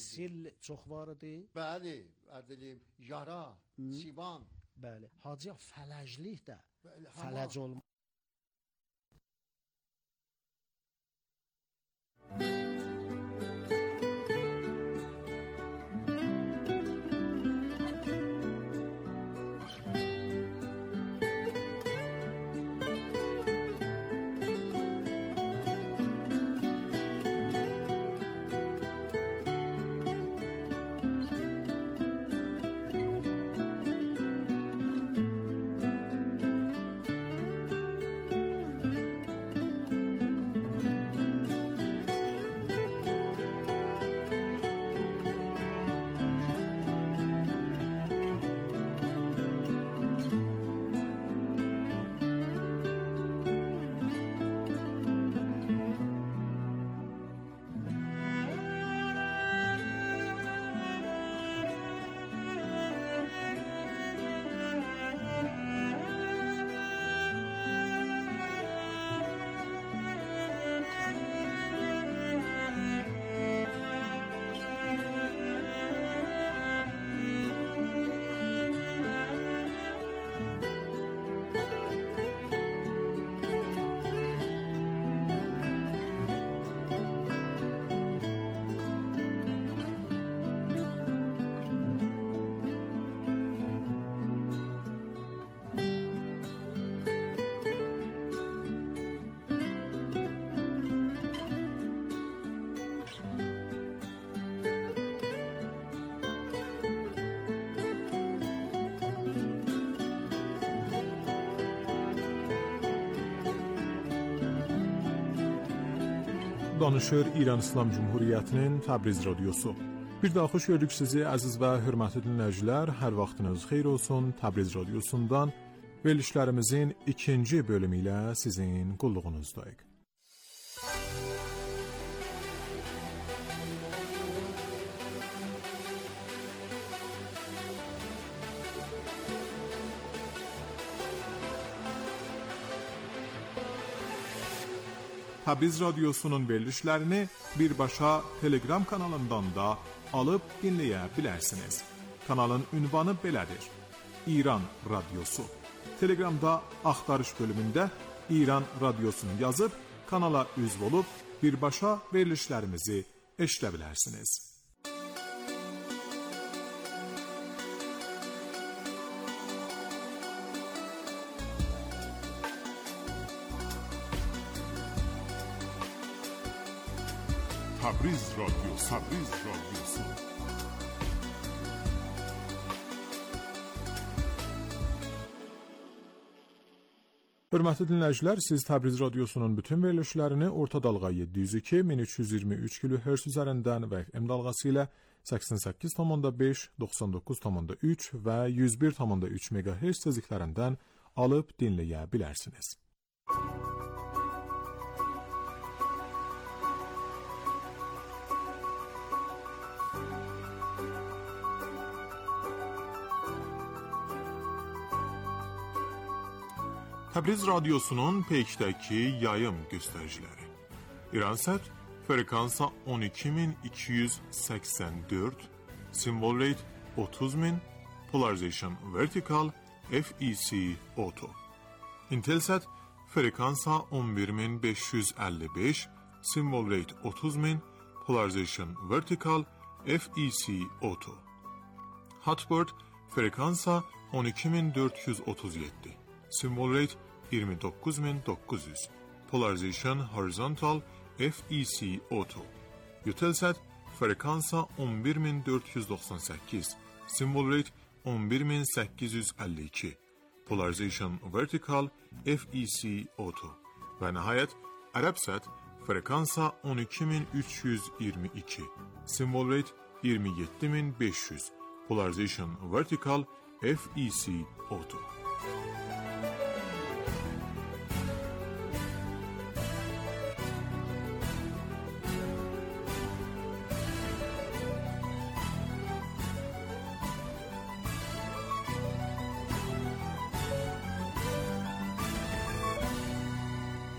sil çox var idi. Bəli, deyim, yara, sivan. Bəli. Hacı fələclik də. Bəli, Fələc olma. Danışır İran İslam Cumhuriyyətinin Təbriz radiosu. Bir daha xoş gördük sizi əziz və hörmətli dinləyicilər. Hər vaxtınız xeyir olsun. Təbriz radiosundan verilişlərimizin ikinci bölümü ilə sizin qulluğunuzdayıq. Təbriz radiosunun verilişlərini birbaşa Telegram kanalından da alıb dinləyə bilərsiniz. Kanalın ünvanı belədir: İran Radiosu. Telegramda axtarış bölümündə İran Radiosunu yazıb kanala üzv olub birbaşa verilişlərimizi eşidə bilərsiniz. Təbriz radiosu. Hörmətli dinləyicilər, siz Təbriz radiosunun bütün verilişlərini orta dalğa 702-1323 kHz üzərindən və FM dalğası ilə 88,5, 99,3 və 101,3 MHz tezliklərindən alıb dinləyə bilərsiniz. Təbriz radiosunun peykdəki yayım göstəriciləri. İransat frekansa 12284, simvol rate 30000, polarization vertical, FEC auto. Intelsat frekansa 11555, simvol rate 30000, polarization vertical, FEC auto. Hotbird frekansa 12437. Symbol rate 29900. Polarization horizontal, FEC auto. Eutelsat frekansa 11498. Symbol rate 11852. Polarization vertical, FEC auto. Və nəhayət Arabsat frekansa 12322. Symbol rate 27500. Polarization vertical, FEC auto.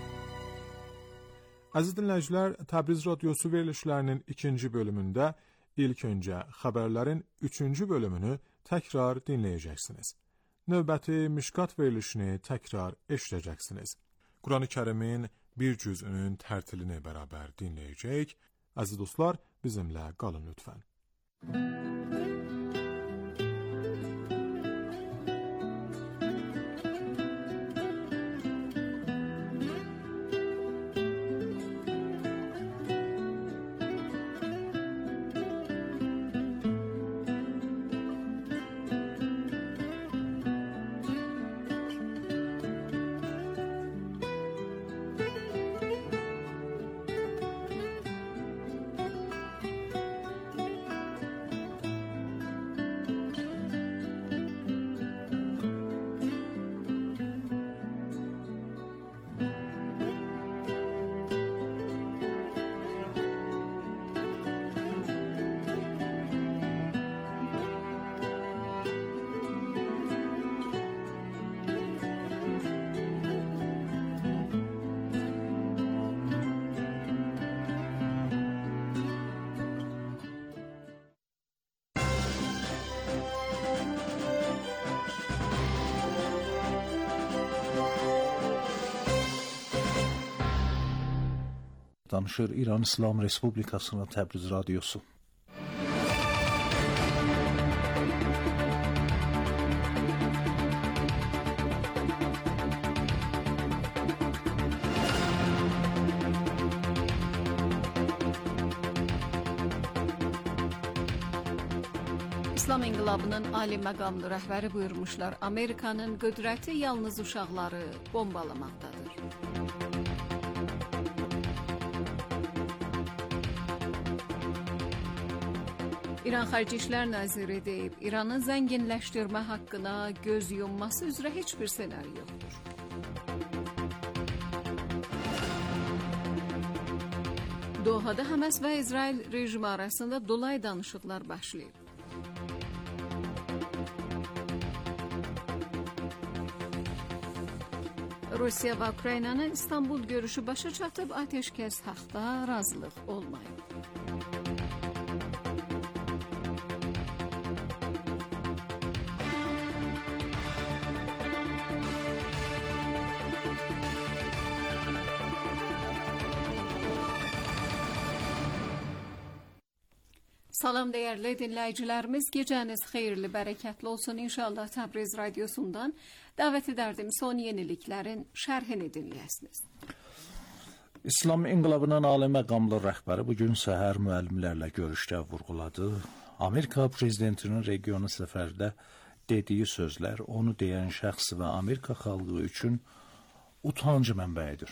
Əziz dinləyicilər, Təbriz radiosu verilişlərinin ikinci bölümündə İlk öncə xəbərlərin 3-cü bölümünü təkrar dinləyəcəksiniz. Növbəti Mişqat verilişini təkrar eşidəcəksiniz. Quran-ı Kərimin bir cüzünün tərtilini bərabər dinləyəcək. Əziz dostlar, bizimlə qalın lütfən. Danışır İran İslam Respublikasının Təbriz Radyosu. İslam İnqilabının ali məqamlı rəhbəri buyurmuşlar, Amerikanın qüdrəti yalnız uşaqları bombalamaqdadır. İran Xarici İşlər Naziri deyib, İranın zənginləşdirmə haqqına göz yumması üzrə heç bir senari yoxdur. Dohada Həməs və İsrail rejimi arasında dolay danışıqlar başlayıb. Rusiya və Ukraynanın İstanbul görüşü başa çatıb, atəşkəs haqqında razılıq olmayıb. Salam değerli dinləyicilərimiz, gecəniz xeyirli, bərəkətli olsun inşallah. Təbriz Radyosu'ndan davet ederdim son yeniliklərin şərhini dinləyəsiniz. İslam İnqilabının ali məqamlı rəhbəri bugün səhər müəllimlərlə görüşdə vurğuladı. Amerika prezidentinin regionu səfərdə dediyi sözlər onu deyən şəxs və Amerika xalqı üçün utancı mənbəyidir.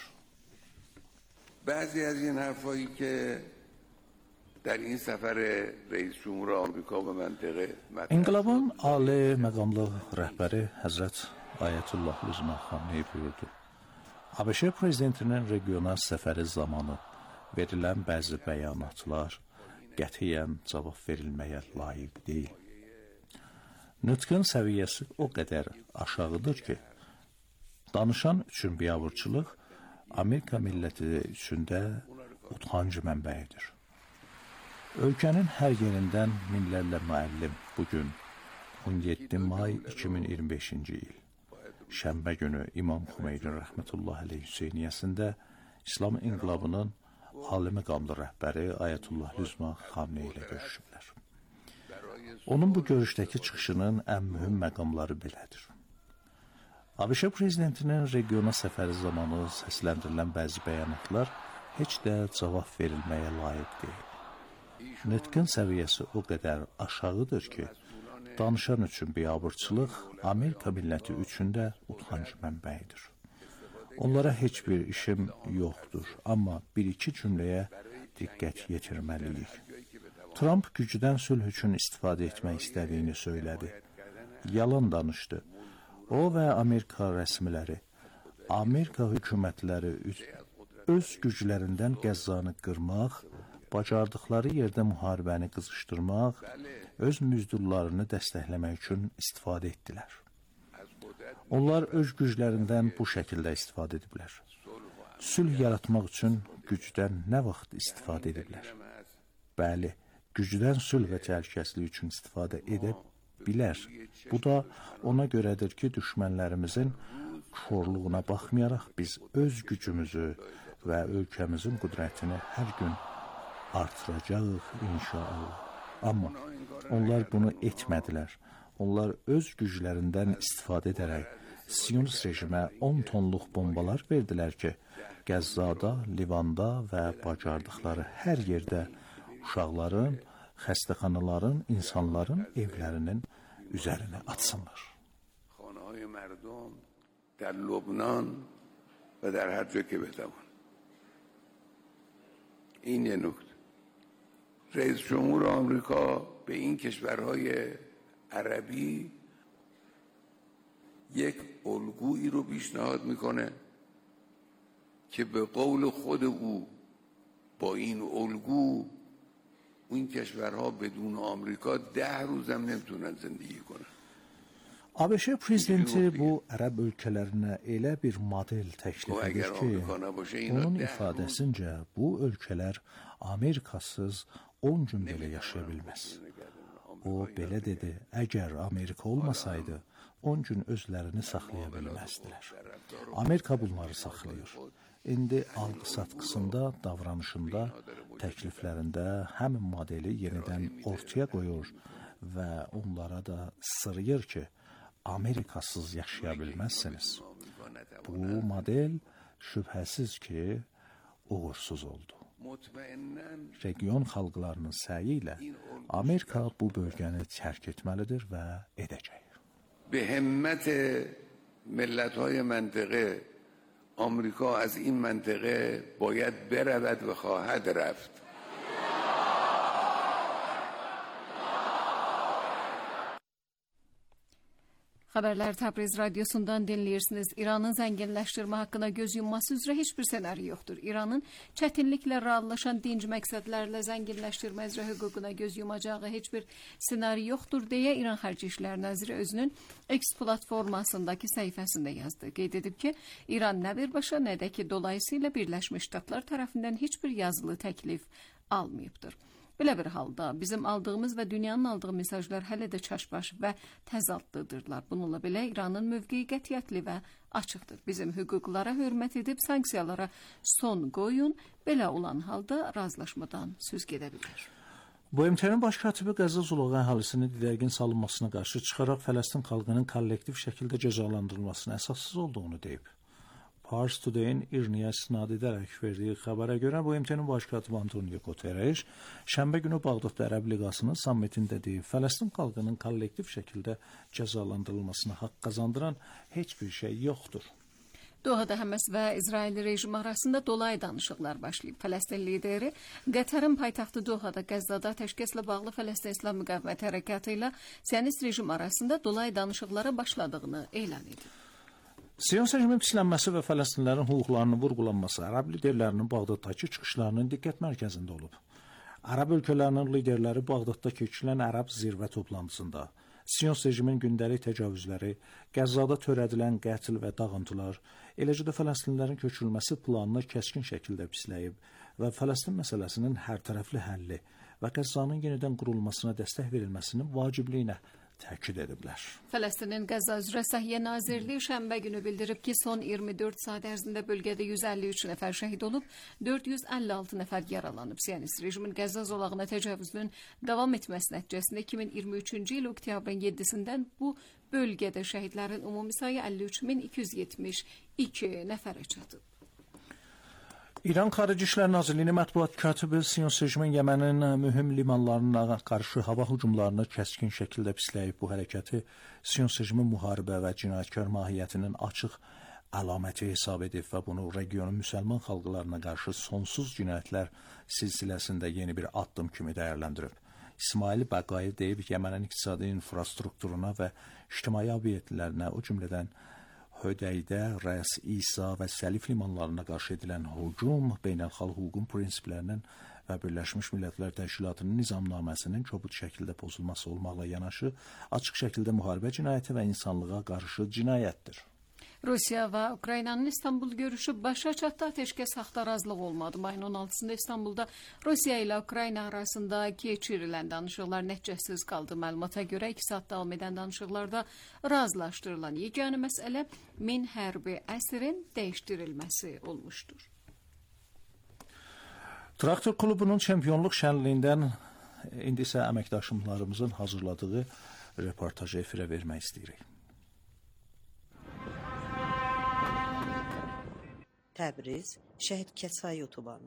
Bəzi az این حرفایی که در این سفر رئیس جمهور آمریکا به منطقه İnqilabın ali məqamlı rəhbəri Həzrət Ayətullah Lüzma Xamneyi buyurdu. ABŞ prezidentinin regional səfəri zamanı verilən bəzi bəyanatlar qətiyyən cavab verilməyə layiq deyil. Nutqun səviyyəsi o qədər aşağıdır ki, danışan üçün biabırçılıq Amerika milləti üçün də utancı mənbəyidir. Ölkənin hər yerindən minlərlə müəllim bugün 17 may 2025-ci il şənbə günü İmam Xümeyni rəhmətullah əleyh Hüseyniyyəsində İslam İnqilabının ali məqamlı rəhbəri Ayətullah Lüzma Xamneyi ilə görüşüblər. Onun bu görüşdəki çıxışının ən mühüm məqamları belədir. ABŞ prezidentinin regiona səfəri zamanı səsləndirilən bəzi bəyanatlar heç də cavab verilməyə layiq deyil. Nutqun səviyyəsi o qədər aşağıdır ki, danışan üçün biabırçılıq Amerika milləti üçün də utanc mənbəyidir. Onlara heç bir işim yoxdur, amma bir-iki cümləyə diqqət yetirməliyik. Trump gücdən sülh üçün istifadə etmək istədiyini söylədi. Yalan danışdı. O və Amerika rəsmiləri, Amerika hökumətləri öz güclərindən Qəzzanı qırmaq, bacardıqları yerdə müharibəni qızışdırmaq, öz müzdurlarını dəstəkləmək üçün istifadə etdilər. Onlar öz güclərindən bu şəkildə istifadə ediblər. Sülh yaratmaq üçün gücdən nə vaxt istifadə ediblər? Bəli, gücdən sülh və təhlükəsizlik üçün istifadə edə bilər. Bu da ona görədir ki, düşmənlərimizin korluğuna baxmayaraq biz öz gücümüzü və ölkəmizin qüdrətini hər gün artıracağıq inşallah. Amma onlar bunu etmədilər. Onlar öz güclərindən istifadə edərək Siyonist rejimə 10 tonluq bombalar verdilər ki, Qəzzada, Livanda və bacardıqları hər yerdə uşaqların, xəstəxanaların, insanların evlərinin üzərinə atsınlar. خانه‌های مردم در لبنان و در هر جا که بتوان. این یه نکته. رئیس جمهور آمریکا به این کشورهای عربی یک الگویی رو پیشنهاد میکنه که به قول خود او با این الگو این کشورها بدون آمریکا 10 روز هم نمیتونن زندگی کنن. ABŞ prezidenti bu ərəb ölkələrinə elə bir model təklif edir ki, onun ifadəsincə bu ölkələr Amerikasız 10 gün belə yaşaya bilməz. O belə dedi, əgər Amerika olmasaydı 10 gün özlərini saxlaya bilməzdilər. Amerika bunları saxlayır. İndi alqı-satqısında, davranışında, təkliflərində həmin modeli yenidən ortaya qoyur və onlara da sırıyır ki, Amerikasız yaşaya bilməzsiniz. Bu model şübhəsiz ki, uğursuz oldu. Region xalqlarının səyi ilə Amerika bu bölgəni tərk etməlidir və edəcək. به همت ملت‌های منطقه آمریکا از این منطقه باید برود و خواهد رفت. Xəbərlər Təbriz radiosundan dinləyirsiniz. İranın zənginləşdirmə haqqında göz yumması üzrə heç bir ssenari yoxdur. İranın çətinliklə reallaşan dinc məqsədlərlə zənginləşdirmə üzrə hüququna göz yumacağı heç bir ssenari yoxdur deyə İran Xarici İşlər Naziri özünün X platformasındakı səhifəsində yazdı. Qeyd edib ki, İran nə birbaşa, nə də ki, dolayısıyla Birləşmiş Ştatlar tərəfindən heç bir yazılı təklif almayıbdır. Belə bir halda bizim aldığımız və dünyanın aldığı mesajlar hələ də çaşbaş və təzadlıdırlar. Bununla belə İranın mövqeyi qətiyyətli və açıqdır. Bizim hüquqlara hörmət edib sanksiyalara son qoyun, belə olan halda razılaşmadan söz gedə bilər. BMT-nin baş katibi Qəzza zolağı əhalisinin didərgin salınmasına qarşı çıxaraq Fələstin xalqının kollektiv şəkildə cəzalandırılmasının əsassız olduğunu deyib. Pars Today-in İrniyə istinad edərək verdiyi xəbərə görə BMT-nin baş katibi Antonio Guterres şənbə günü Bağdadda Ərəb Liqasının sammitində deyib, Fələstin xalqının kollektiv şəkildə cəzalandırılmasına haqq qazandıran heç bir şey yoxdur. Dohada Həməs və İsrail rejimi arasında dolayı danışıqlar başlayıb. Fələstin lideri Qətərin paytaxtı Dohada Qəzzada təşkillə bağlı Fələstin İslam Müqavimət Hərəkatı ilə Siyonist rejim arasında dolayı danışıqlara başladığını elan edib. Siyonist rejimin pislənməsi və Fələstinlərin hüquqlarının vurğulanması Ərəb liderlərinin Bağdaddakı çıxışlarının diqqət mərkəzində olub. Ərəb ölkələrinin liderləri Bağdadda keçirilən Ərəb zirvə toplantısında Siyonist rejimin gündəlik təcavüzləri, Qəzzada törədilən qətl və dağıntılar, eləcə də Fələstinlərin köçürülməsi planını kəskin şəkildə pisləyib və Fələstin məsələsinin hərtərəfli həlli və Qəzzanın yenidən qurulmasına dəstək verilməsinin vacibliyinə təkid ediblər. Fələstinin Qəzza üzrə Səhiyyə Nazirliyi şənbə günü bildirib ki, son 24 saat ərzində bölgədə 153 nəfər şəhid olub, 456 nəfər yaralanıb. Siyonist rejimin Qəzza zolağına təcavüzünün davam etməsi nəticəsində 2023-cü il oktyabrın 7-sindən bu bölgədə şəhidlərin ümumi sayı 53.272 nəfərə çatıb. İran Xarici İşlər Nazirliyinin mətbuat katibi Siyonist rejimin Yəmənin mühüm limanlarına qarşı hava hücumlarını kəskin şəkildə pisləyib. Bu hərəkəti Siyonist rejimin müharibə və cinayətkar mahiyyətinin açıq əlaməti hesab edib və bunu regionun müsəlman xalqlarına qarşı sonsuz cinayətlər silsiləsində yeni bir addım kimi dəyərləndirib. İsmail Bəqai deyib, Yəmənin iqtisadi infrastrukturuna və ictimai obyektlərinə, o cümlədən Hödəydə, Rəs, İsa və Səlif limanlarına qarşı edilən hücum beynəlxalq hüququn prinsiplərinin və Birləşmiş Millətlər Təşkilatının nizamnaməsinin kobud şəkildə pozulması olmaqla yanaşı, açıq şəkildə müharibə cinayəti və insanlığa qarşı cinayətdir. Rusiya və Ukraynanın İstanbul görüşü başa çatdı. Ateşkəs haqqında razılıq olmadı. Mayın 16-sında İstanbulda Rusiya ilə Ukrayna arasında keçirilən danışıqlar nəticəsiz qaldı. Məlumata görə 2 saat davam edən danışıqlarda razılaşdırılan yeganə məsələ min hərbi əsirin dəyişdirilməsi olmuşdur. Traktor klubunun çempionluq şənliyindən indi isə əməkdaşlarımızın hazırladığı reportajı efirə vermək istəyirik. Təbriz, Şəhid Kəsay otobanı.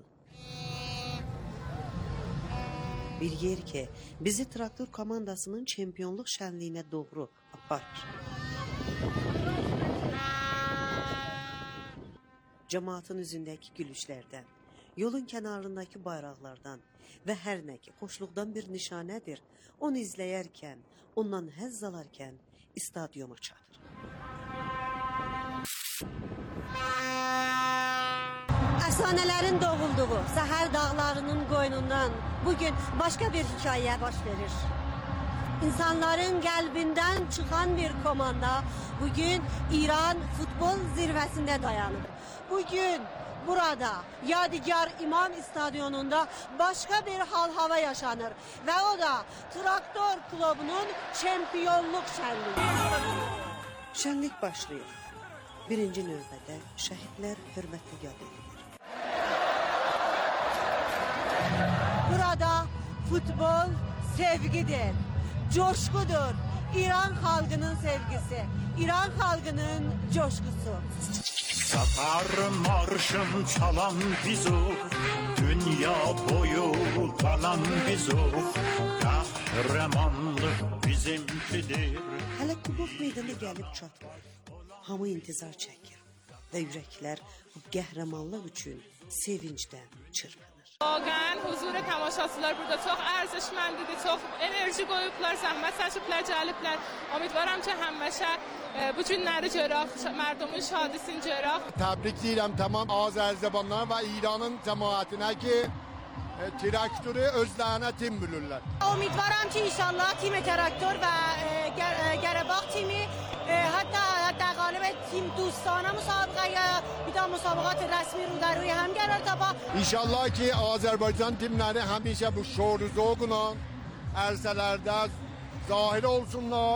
Bir yer ki, bizi traktor komandasının çempionluq şənliyinə doğru aparır. Cemaatın üzündəki gülüşlərdən, yolun kənarındakı bayraqlardan və hər nə ki, xoşluqdan bir nişanədir, onu izləyərkən, ondan həzz alarkən stadyuma çatır. Əfsanələrin doğulduğu Səhər dağlarının qoynundan bugün başqa bir hikayə baş verir. İnsanların qəlbindən çıxan bir komanda bugün İran futbol zirvəsində dayanır. Bugün burada Yadigar İmam Stadyonunda başqa bir hal-hava yaşanır və o da Traktor klubunun çempionluq şənliyi. Şənlik başlayır. Birinci növbədə şəhidlər hörmətlə yad edilir. Burada futbol sevgidir, coşkudur. İran xalqının sevgisi, İran xalqının coşkusu. Zafer marşın çalan bizo, dünya boyu dalan bizo, kahramanlık bizimkidir. Hələ kubok meydana gəlib çatmır. Hamı intizar çəkir və ürəklər bu qəhrəmanlıq üçün sevincdən çırpınır. واقعا حضور تماشاچılar burada çox ارزشمندیdir. çox enerji qoyublar, zəhmət çəkiblər, gəliblər. Ümidvaram ki, həmişə bu günləri görək, mərdumun şadisini görək. Təbrik deyirəm tamam Azərbaycanlılara və İranın cəmaətinə ki, traktörü özlərinə tim bilirlər. Ümidvaram ki, inşallah tim traktör və Qarabağ timi hatta غالب تیم دوستانه مسابقه یا بیدا مسابقات رسمی رو در روی هم قرار تابا. İnşallah ki Azərbaycan timləri həmişə bu şoru zoğuna ərsələrdə zahir olsunlar.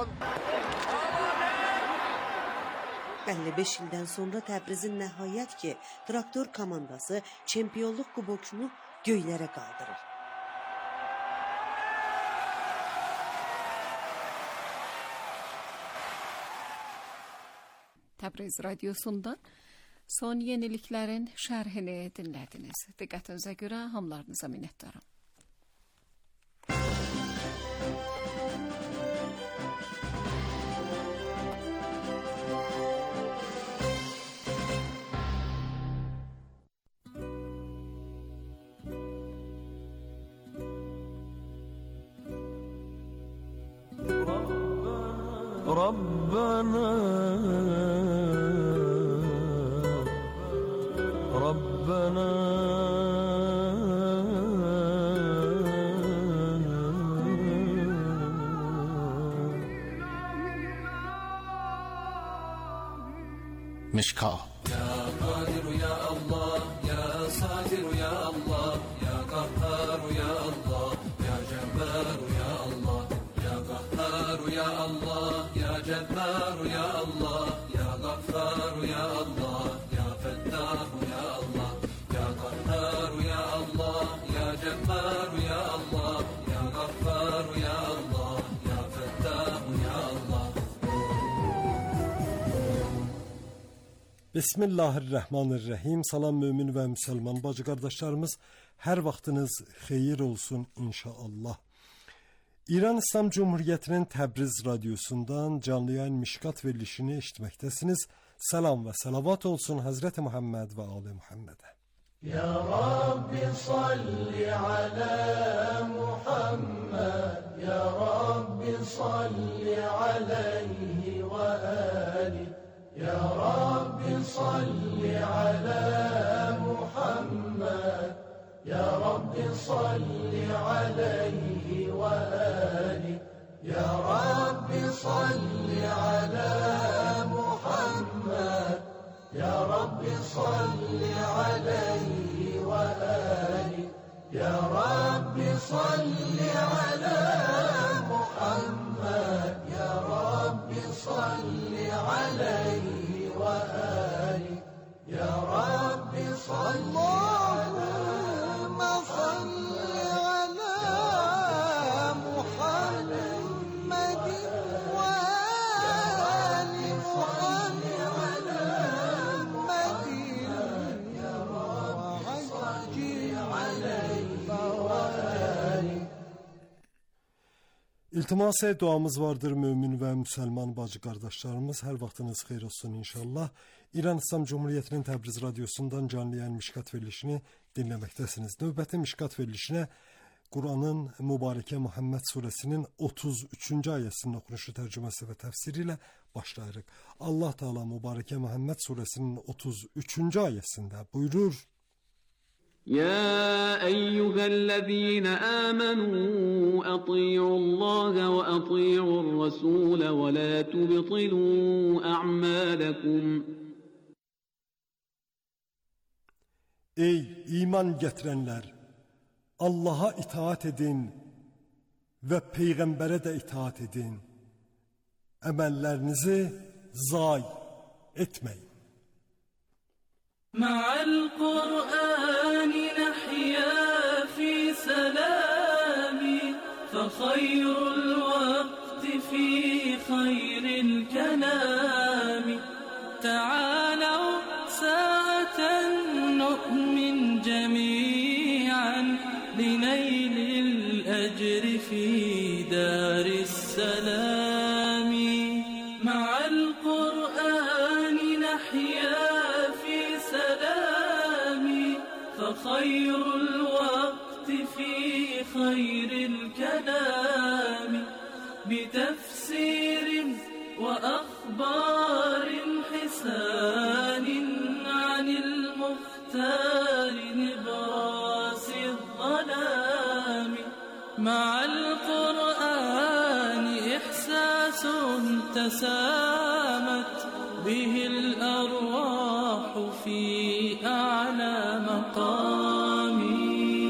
55 ildən sonra Təbrizin nəhayət ki traktor komandası çempionluq kubokunu göylərə qaldırır. Təbriz radiosundan son yeniliklərin şərhini dinlədiniz. Diqqətinizə görə hamılarınıza minnətdaram. ربنا مشکا يا قادر يا الله يا ساتر يا الله يا قهار يا الله يا جبار يا الله يا قهار يا الله يا جبار يا الله يا غفار يا الله يا فتاح يا الله يا قهار يا الله يا جبار يا الله يا غفار يا الله يا فتاح يا الله. Bismillahirrahmanirrahim. Salam mümin və müsəlman bacı qardaşlarımız, hər vaxtınız xeyir olsun inşallah. İran İslam Cumhuriyyətinin Təbriz radiosundan canlı yayın Mişkat verilişini eşitməkdəsiniz. Salam və salavat olsun Hazreti Muhammed və Ali Muhammedə. Ya Rabbi salli ala Muhammed, Ya Rabbi salli aleyhi və ali. Ya Rabbi salli ala Muhammed, Ya Rabbi salli aleyhi ve ali. Ya Rabbi salli ala Muhammed, صل على محمد يا رب صل عليه وآله يا رب صل اللهم صل على محمد وآل محمد يا رب صل عليه وآله. İltimas duamız vardır mümin ve Müslüman bacı kardeşlerimiz. Her vaktiniz xeyir olsun inşallah. İran İslam Cumhuriyeti'nin Təbriz radyosundan canlı yayın Mişkat verilişini dinlemektesiniz. Növbəti Mişkat verilişine Kur'an'ın mübareke Muhammed suresinin 33. ayesinin okunuşu, tercümesi ve tefsiriyle başlayırıq. Allah Teala mübareke Muhammed suresinin 33. ayesinde buyurur: يا أيها الذين آمنوا أطيعوا الله وأطيعوا الرسول ولا تبطلوا أعمالكم. Ey iman getirenler! Allah'a itaat edin ve peygambere de itaat edin. Emellerinizi zayi etmeyin. مع القرآن نحيا في سلام فخير الوقت في خير الكلام تعالوا ساعة نؤمن جميعا لنيل الأجر في دار السلام مع القرآن نحيا فخير الوقت في خير الكلام بتفسير وأخبار حسان عن المختار نبراس الظلام مع القرآن إحساس تسامت به الأرواح في أعلى مقامي.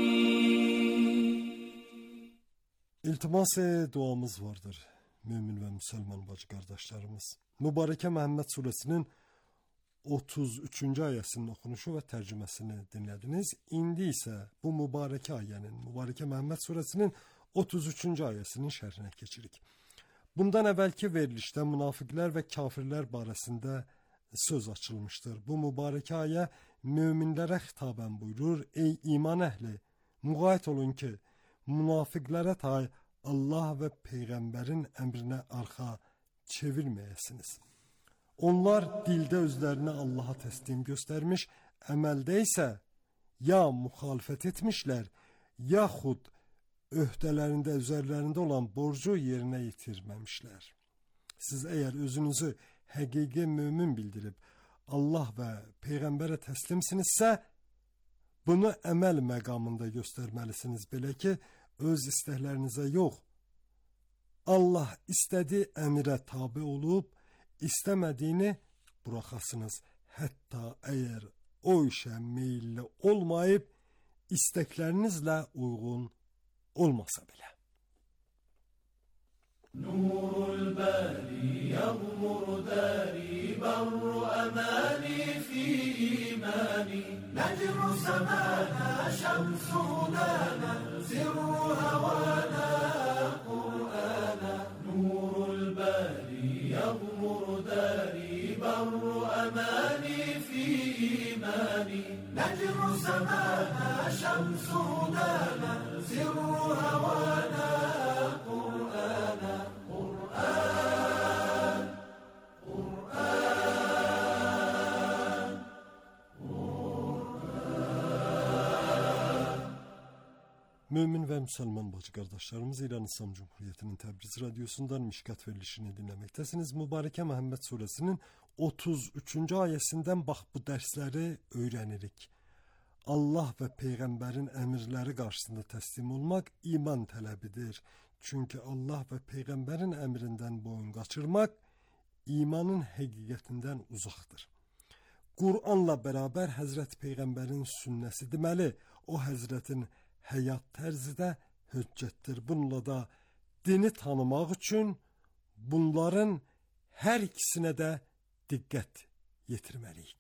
İltimas-ı duamız vardır mümin ve Müslüman bacı kardeşlerimiz. Mübareke Muhammed suresinin 33. ayesinin okunuşu ve tercümesini dinlediniz. İndi ise bu mübareke ayenin, Mübareke Muhammed suresinin 33. ayesinin şerhine geçirik. Bundan evvelki verilişte münafıklar ve kafirler barəsində söz açılmıştır. Bu mübareke aye müminlere hitaben buyurur: Ey iman ehli, muğayet olun ki münafıklara tay Allah ve peygamberin emrine arka çevirmeyesiniz. Onlar dilde özlerini Allah'a teslim göstermiş, emelde ise ya muhalefet etmişler yahut öhdelerinde üzerlerinde olan borcu yerine yitirmemişler. Siz eğer özünüzü hakiki mümin bildirip Allah ve peygambere teslimsinizse bunu emel məqamında göstermelisiniz. Belə ki öz istəklərinizə yox, Allah istədiyi əmrə tabi olub istemediğini bırakasınız. Hatta eğer o işe meyilli olmayıp isteklerinizle uygun olmasa bile. Nurul bari yağmur dari barru amani fi imani necru semana şemsu lana zirru havana Kur'ana Nurul bari yağmur dari barru amani fi imani necru semana şemsu lana zirru havana Kur'ana Mümin ve Müslüman bacı kardeşlerimiz, İran İslam Cumhuriyeti'nin Təbriz radyosundan Mişkat verilişini dinlemektesiniz. Mübareke Muhammed suresinin 33. ayesinden bak bu dersleri öğrenirik. Allah ve peygamberin emirleri karşısında teslim olmak iman tələbidir. Çünkü Allah ve peygamberin emrinden boyun kaçırmak imanın hakikatinden uzaktır. Kur'anla beraber Hazreti Peygamberin sünnesi demeli, o Hazretin həyat tərzi də hüccətdir. Bununla da dini tanımaq üçün bunların hər ikisinə də diqqət yetirməliyik.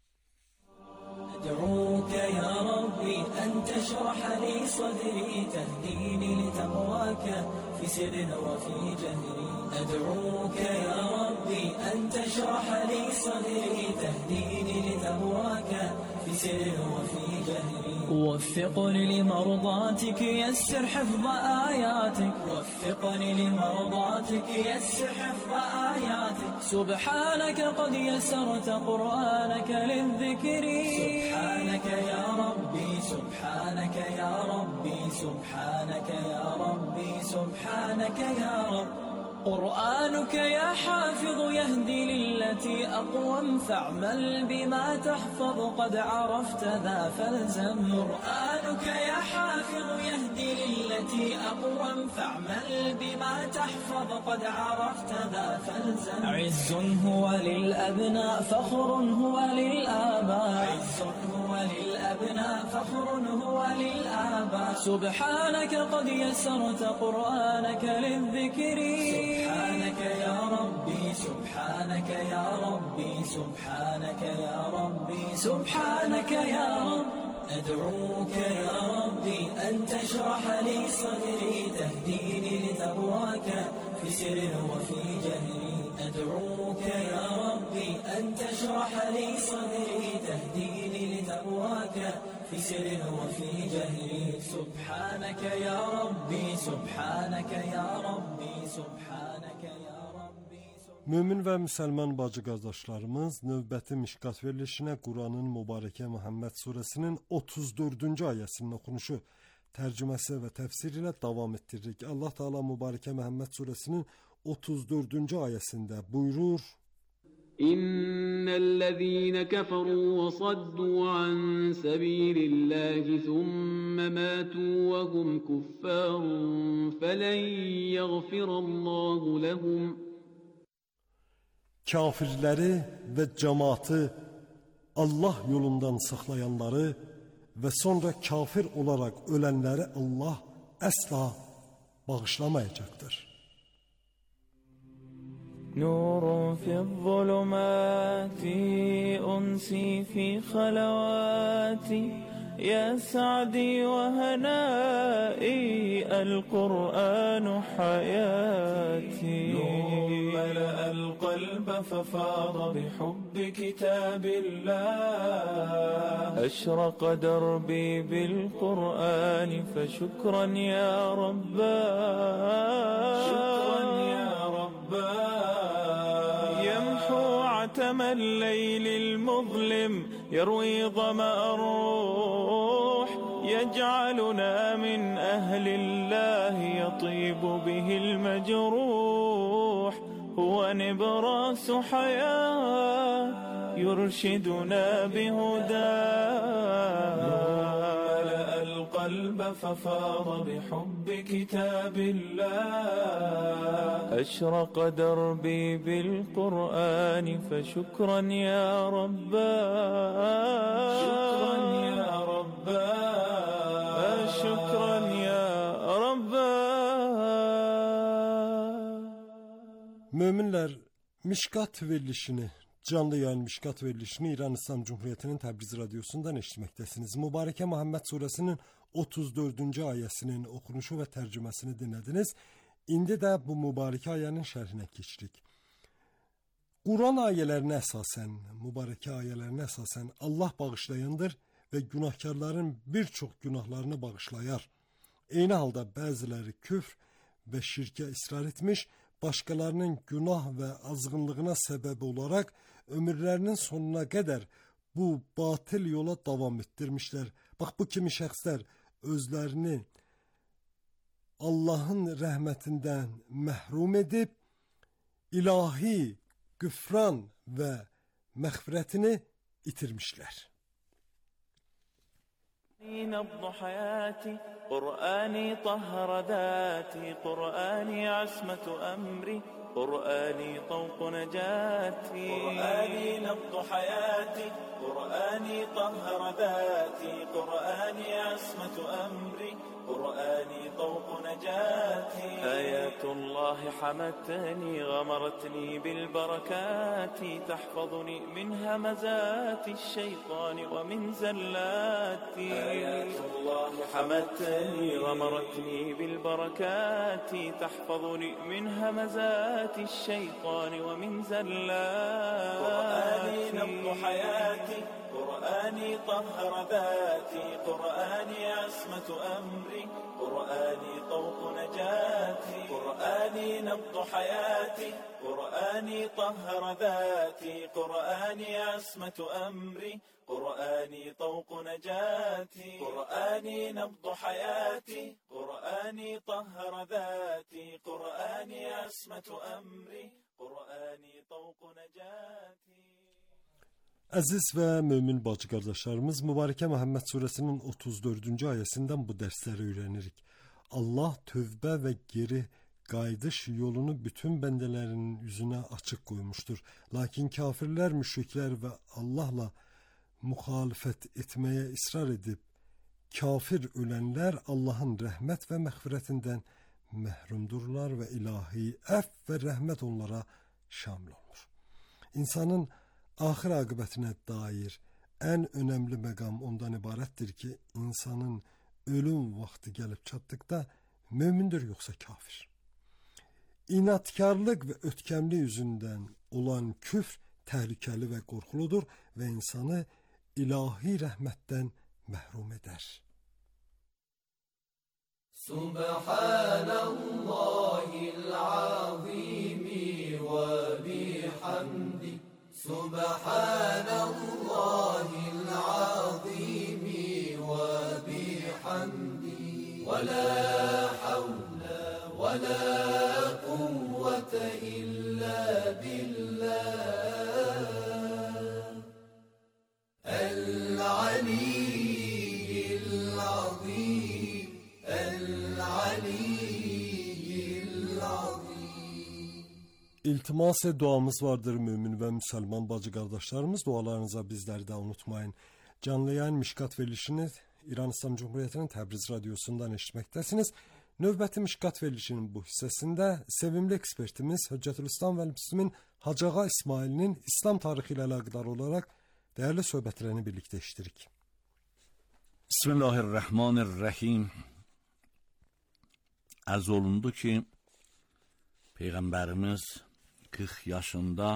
أدعوك يا ربي أن تشرح لي صدري تهديني لتقواك في سر وفي جهري أدعوك يا ربي أن تشرح لي صدري تهديني لتقواك في سر وفي جهري وفقني لمرضاتك يسر حفظ آياتك وفقني لمرضاتك يسر حفظ آياتك سبحانك قد يسرت قرآنك للذكر سبحانك يا ربي سبحانك يا ربي سبحانك يا ربي سبحانك يا رب قرآنك يا حافظ يهدي للتي أقوم فاعمل بما تحفظ قد عرفت ذا فالزم قرآنك يا حافظ يهدي للتي أقوم فاعمل بما تحفظ قد عرفت ذا فالزم عز هو للأبناء فخر هو للآباء عز هو للأبناء فخر هو للآباء سبحانك قد يسرت قرآنك للذكر سبحانك يا ربي سبحانك يا ربي سبحانك يا ربي سبحانك يا رب أدعوك يا ربي أن تشرح لي صدري تهديني لتقواك في سر وفي جهري أدعوك يا ربي أن تشرح لي صدري تهديني لتقواك في سر وفي جهري سبحانك يا ربي سبحانك يا ربي سبحانك يا ربي Mömin və müsəlman bacı qardaşlarımız, növbəti Mişkat verilişinə Quranın Mübarəkə Məhəmməd surəsinin 34-cü ayəsinin oxunuşu, tərcüməsi və təfsiri ilə davam etdiririk. Allah Teala Mübarəkə Məhəmməd surəsinin 34-cü ayəsində buyurur: İnnellezîne keferû ve saddû an sebîlillâhi thumme mâtû ve hum kuffârun felen yaghfirallâhu lehum. Kafirləri və cemaatı Allah yolundan saxlayanları və sonra kafir olaraq ölənləri Allah əsla bağışlamayacaqdır. نور في الظلمات أنسي في خلواتي يا سعدي وهنائي القرآن حياتي نور ملأ القلب ففاض بحب كتاب الله أشرق دربي بالقرآن فشكرا يا رباه شكرا يا رباه عتم الليل المظلم يروي ظمأ الروح يجعلنا من أهل الله يطيب به المجروح هو نبراس حياة يرشدنا بهداه ملأ القلب ففاض بحب كتاب الله أشرق دربي بالقرآن فشكرا يا رباه شكرا يا رباه شكرا يا رباه. Möminlər, Mişkat verilişini, canlı yayın Mişkat verilişini İran İslam Cumhuriyeti'nin Təbriz radyosundan eşitməkdəsiniz. Mübarəkə Məhəmməd surəsinin 34-cü ayəsinin oxunuşu və tərcüməsini dinlədiniz. İndi də bu mübarəkə ayənin şərhinə keçirik. Quran ayələrinə əsasən, mübarəkə ayələrinə əsasən Allah bağışlayandır və günahkarların bir çox günahlarını bağışlayar. Eyni halda bəziləri küfr və şirkə israr etmiş, başqalarının günah və azğınlığına səbəb olaraq ömürlərinin sonuna qədər bu batıl yola davam etdirmişlər. Bax, bu kimi şəxslər özlərini Allahın rəhmətindən məhrum edib, ilahi güfran və məğfirətini itirmişlər. نبض حياتي قرآني طهر ذاتي قرآني عصمة أمري قرآني طوق نجاتي قرآني نبض حياتي قرآني طهر ذاتي قرآني عصمة أمري قرآني طوق نجاتي آيات الله حمتني غمرتني بالبركات تحفظني من همزات الشيطان ومن زلاتي آيات الله حمتني غمرتني بالبركات تحفظني من همزات الشيطان ومن زلاتي قرآني نبض حياتي قرآني طهر ذاتي قرآني عصمة أمري قرآني طوق نجاتي قرآني نبض حياتي قرآني طهر ذاتي قرآني عصمة أمري قرآني طوق نجاتي قرآني نبض حياتي قرآني طهر ذاتي قرآني عصمة أمري قرآني طوق نجاتي. Əziz və mömin bacı qardaşlarımız, Mübarəkə Məhəmməd surəsinin 34-cü ayəsindən bu dərsləri öyrənirik. Allah tövbə və geri qayıdış yolunu bütün bəndələrinin üzünə açıq qoymuşdur. Lakin kafirlər, müşriklər və Allahla müxalifət etməyə israr edib, kafir ölənlər Allahın rəhmət və məğfirətindən məhrumdurlar və ilahi əff və rəhmət onlara şamil olmur. İnsanın axir aqibətinə dair ən önəmli məqam ondan ibarətdir ki, insanın ölüm vaxtı gəlib çatdıqda mömindir yoxsa kafir. İnatkarlıq və ötkəmlik yüzündən olan küfr təhlükəli və qorxuludur və insanı ilahi rəhmətdən məhrum edər. Subhanallahil azimi və bihamdi Subhanallahil azimi və bihamdi və la havle və la quvvete illa billah El-aliyyil azim El-aliyyil azim. İltimas-ı duamız vardır mümin və müsəlman bacı qardaşlarımız. Dualarınıza bizləri də unutmayın. Canlı yayın Mişkat verilişini İran İslam Cumhuriyyətinin Təbriz radiosundan eşitməkdəsiniz. Növbəti Mişkat verilişinin bu hissəsində sevimli ekspertimiz Hüccətülislam və Müslümin Hacı Ağa İsmailinin İslam tarixi ilə əlaqədar olaraq dəyərli söhbətlərini birlikdə eşitirik. Bismillahirrahmanirrahim. Ərz olundu ki, Peyğəmbərimiz 40 yaşında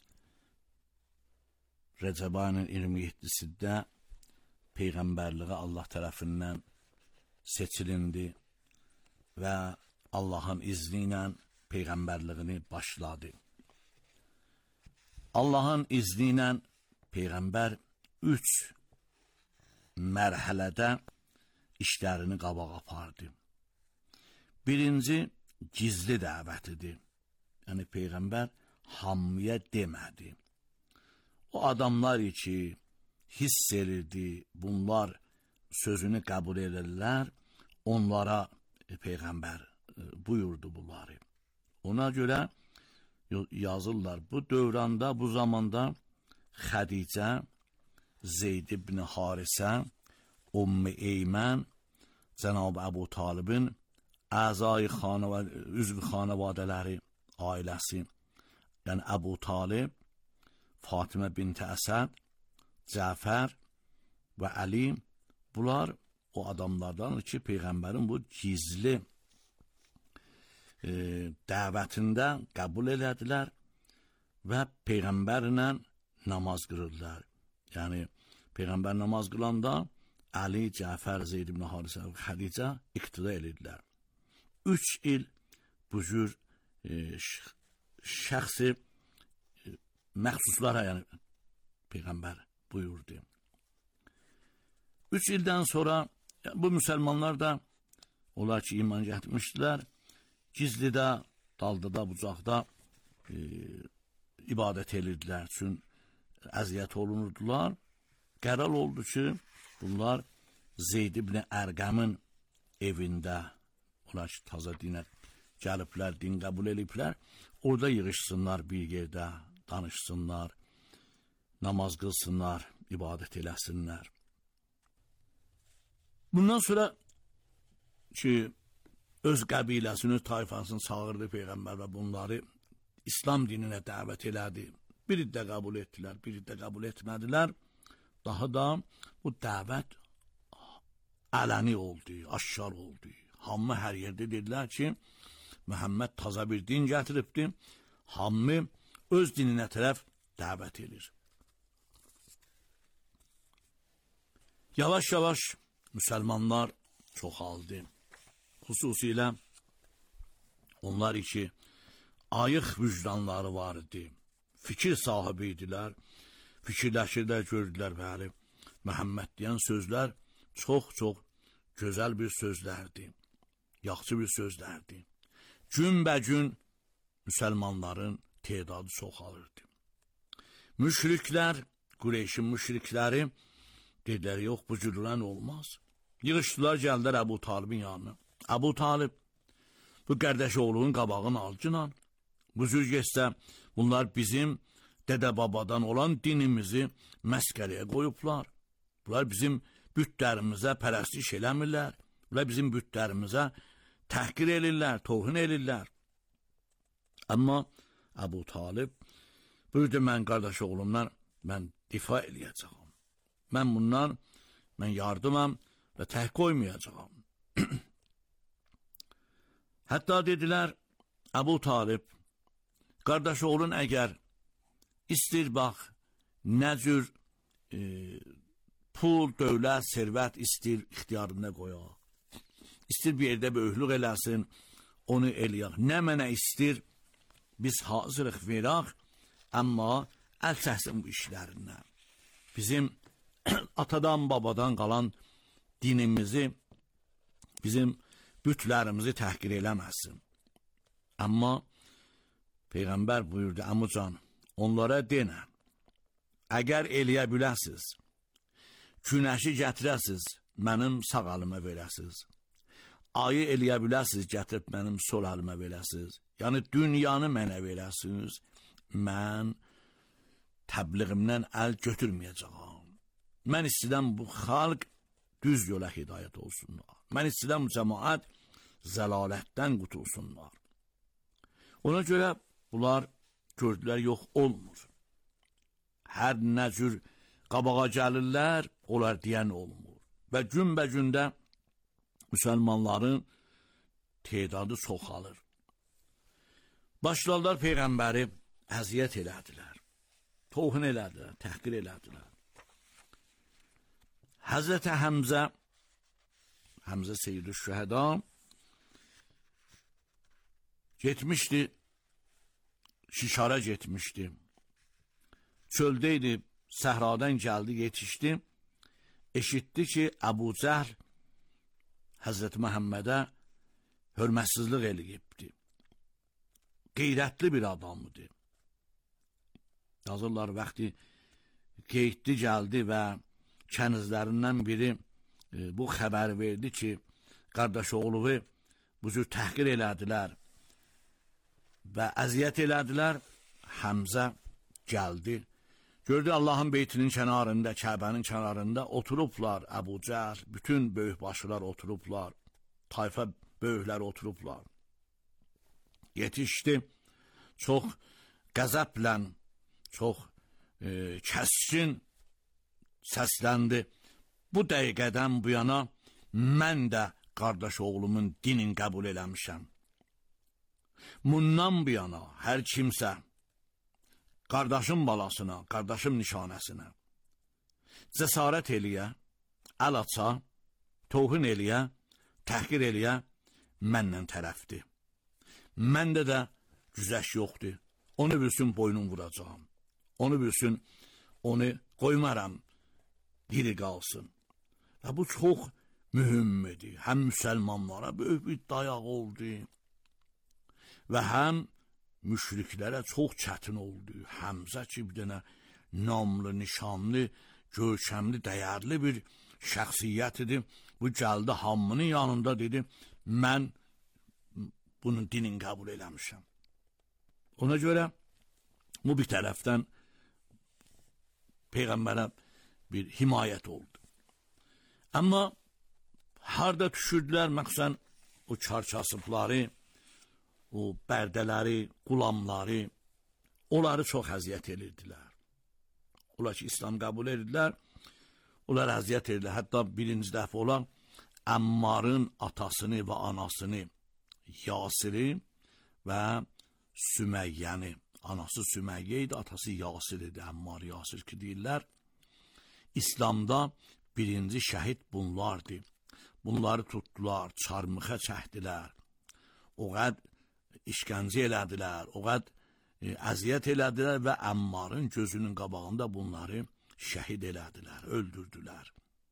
Rəcəb ayının 27-sində Peyğəmbərliği Allah tərəfindən seçilindi və Allahın izni ilə Peyğəmbərliğini başladı. Allahın izni ilə Peyğəmbər 3 mərhələdə işlərini qabağa apardı. Birinci, gizli dəvətidir. Yəni, Peyğəmbər hamıya demədi. O adamlar ki, hiss edirdi, bunlar sözünü qəbul edirlər, onlara Peyğəmbər buyurdu bunları. Ona görə yazırlar, bu dövranda, bu zamanda Xədicə, Zeyd ibn Harisə, Ümmü Eymən, Cənab Əbu Talibin əzai üzv xanavadələri, ailəsi, yəni Əbu Talib, Fatimə binti Əsəd, Cəfər və Əli, bunlar o adamlardan ki, Peyğəmbərin bu gizli dəvətində qəbul elədilər və Peyğəmbərlə namaz qırırlar. Yəni, Peyğəmbər namaz qılanda Əli, Cəfər, Zeyd ibn Harisə və Xədicə iqtida edirlər. 3 il bu cür şəxsi məxsuslara, yəni Peyğəmbər buyurdu. 3 ildən sonra bu müsəlmanlar da, onlar ki, iman gətirmişdilər, gizlidə, daldıda, bucaqda ibadət edirdilər üçün əziyyət olunurdular. Qərar oldu ki, bunlar Zeyd ibn Ərqəmin evində, onlar ki, taza dinə gəliblər, din qəbul ediblər, orada yığışsınlar bir yerdə, danışsınlar, namaz qılsınlar, ibadət eləsinlər. Bundan sonra ki, öz qəbiləsini, öz tayfasını çağırdı Peyğəmbər və bunları İslam dininə dəvət elədi. Biri də qəbul etdilər, biri də qəbul etmədilər. Daha da bu dəvət ələni oldu, aşkar oldu. Hamı hər yerdə dedilər ki, Məhəmməd taza bir din gətiribdi, hamı öz dininə tərəf dəvət edir. Yavaş-yavaş müsəlmanlar çoxaldı. Xüsusilə onlar ki, ayıq vicdanları var idi, fikir sahibi idilər, fikirləşirlər, gördülər, bəli, Məhəmməd deyən sözlər çox-çox gözəl bir sözlərdir, yaxşı bir sözlərdir. Günbəgün müsəlmanların tedadı çoxalırdı. Müşriklər, Qureyşin müşrikləri dedilər, yox, bu cürlən olmaz. Yığışdılar, gəldilər Əbu Talibin yanına. Əbu Talib, bu qardaş oğlunun qabağını alcıla, bu cür getsə, bunlar bizim dədə-babadan olan dinimizi məskəliyə qoyublar. Bunlar bizim bütlərimizə pərəstiş eləmirlər. Bunlar bizim bütlərimizə təhqir elirlər, tohin elirlər. Amma Əbu Talib buyurdu, mən qardaş oğlumdan mən difa eləyəcəm. Mən bundan yardımam və təhqir qoymayacağam. Hətta dedilər, Əbu Talib, qardaş oğlun əgər istir bax, nə cür pul, dövlət, servət istir, ixtiyarına qoyaq. İstir bir yerdə böyüklük eləsin, onu eləyək. Nə mənə istir, biz hazırıq verək, amma əl çəksin bu işlərindən. Bizim atadan, babadan qalan dinimizi, bizim bütlərimizi təhqir eləməsin. Amma Peyğəmbər buyurdu, əmucan, onlara denə, əgər eləyə biləsiz, günəşi gətirəsiz, mənim sağ əlimə verəsiz. Ayı eləyə biləsiz, gətirib mənim sol əlimə verəsiz. Yəni, dünyanı mənə verəsiniz, mən təbliğimdən əl götürməyəcəyəm. Mən istəyirəm bu xalq düz yola hidayət olsunlar. Mən istəyirəm bu cəmaət zəlalətdən qutulsunlar. Ona görə bunlar gördülər, yox, olmur. Hər nə cür qabağa gəlirlər, onlar deyən olmur. Və günbəgündə müsəlmanların tedadı çoxalır. Başlarlar Peyğəmbəri əziyyət elədilər, tohin elədilər, təhqir elədilər. Həzrəti Həmzə Seyyid-i Şühəda getmişdi, şişara getmişdi. Çöldəydi, səhradan gəldi, yetişdi. Eşitdi ki, Əbu Cəhl Həzrəti Məhəmmədə hörmətsizlik eləyibdi. Qeyrətli bir adamıdır. Yazırlar, vaxtı qeydli gəldi və kənizlərindən biri bu xəbər verdi ki, qardaş oğluvu bu cür təhqir elədilər və əziyyət elədilər. Həmzə gəldi. Gördü Allahın beytinin kənarında, Kəbənin kənarında oturublar Əbu Cəhl, bütün böyük başlar oturublar, tayfa böyüklər oturublar. Yetişdi, çox qəzəblə, çox kəskin səsləndi. Bu dəqiqədən bu yana mən də qardaş oğlumun dinin qəbul eləmişəm. Bundan bu yana hər kimsə qardaşım balasına, qardaşım nişanəsinə cəsarət eləyə, əl aça, tohin eləyə, təhqir eləyə, məndən tərəfdir. Məndə də güzəş yoxdur. Onu bilsin boynum vuracağım. Onu bilsin, onu qoymaram, diri qalsın. Və bu çox mühümdir. Həm müsəlmanlara böyük bir dayaq oldu və həm müşriklərə çox çətin oldu. Həmzə ki, bir dənə namlı, nişanlı, görkəmli, dəyərli bir şəxsiyyətidir. Bu gəldi hamının yanında dedi, mən bunun dinin qəbul eləmişəm. Ona görə bu bir tərəfdən Peyğəmbərə bir himayət oldu. Amma harda düşürdülər, məxsən o çarçasıbları, o bərdələri, qulamları, onları çox əziyyət edirdilər. Onlar ki, İslam qəbul edirdilər, onlar əziyyət edirdilər. Hətta birinci dəfə olan Əmmarın atasını və anasını, Yasiri və Süməyyəni, anası Süməyyə idi, atası Yasir idi, Əmmar Yasir ki deyirlər. İslamda birinci şəhid bunlardı. Bunları tutdular, çarmıxa çəkdilər, o qəd işgəncə elədilər, o qəd əziyyət elədilər və Əmmarın gözünün qabağında bunları şəhid elədilər, öldürdülər.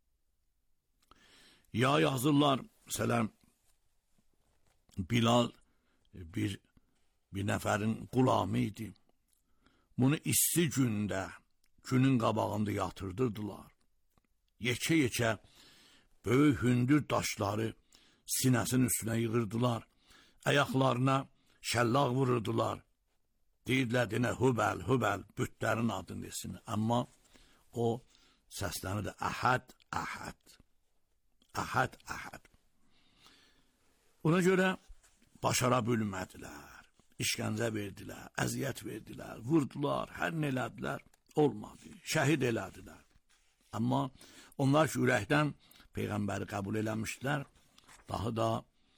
Ya yazırlar, məsələn, Bilal bir nəfərin qulamı idi. Bunu isti gündə, günün qabağında yatırdırdılar. Yekə-yekə böyük hündür daşları sinəsinin üstünə yığırdılar. Ayaqlarına şəllaq vururdular. Deyirdilər, deyinə, Hübəl, Hübəl, bütlərin adını desin. Amma o səslənirdi, Əhəd, Əhəd, Əhəd, Əhəd. Ona görə başara bilmədilər, işgəncə verdilər, əziyyət verdilər, vurdular, hər nə elədilər, olmadı, şəhid elədilər. Amma onlar ki, ürəkdən Peyğəmbəri qəbul eləmişdilər, daha da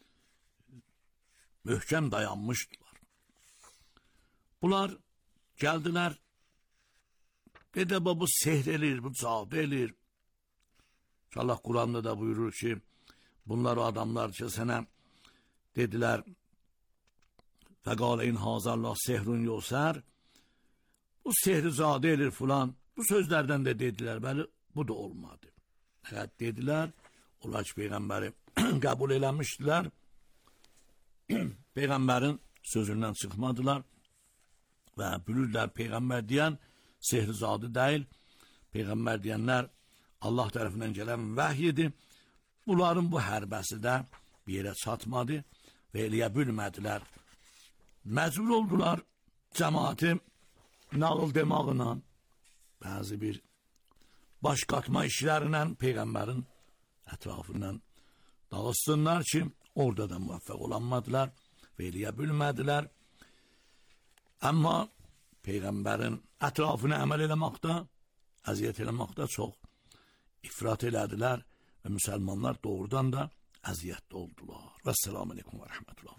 möhkəm dayanmışdılar. Bunlar gəldilər, dedi, bu sehr elir, bu cadı elir. Allah Quranda da buyurur ki, bunlar o adamlar ki, sənə dedilər, fəqalə in hazallah sehrun yosər, bu sehri cadı elir filan, bu sözlərdən də dedilər, bəli, bu da olmadı. Fəqət dedilər, onlar ki, Peyğəmbəri qəbul eləmişdilər, Peyğəmbərin sözündən çıxmadılar və bilirlər Peyğəmbər deyən sehrizadı deyil, Peyğəmbər deyənlər Allah tərəfindən gələn vəhyidir. Bunların bu hərbəsi də bir yerə çatmadı və eləyə bilmədilər. Məcbur oldular cəmaati nağıl demağına, bəzi bir baş qatma işlərinə Peyğəmbərin ətrafından dağılsınlar ki, orada da müvəffəq olanmadılar və eləyə bilmədilər. Amma Peyğəmbərin ətrafına əməl eləməkdə, əziyyət eləməkdə çox ifrat elədilər və müsəlmanlar doğrudan da əziyyətdə oldular. Vəssalamu aleykum və rəhmətullah.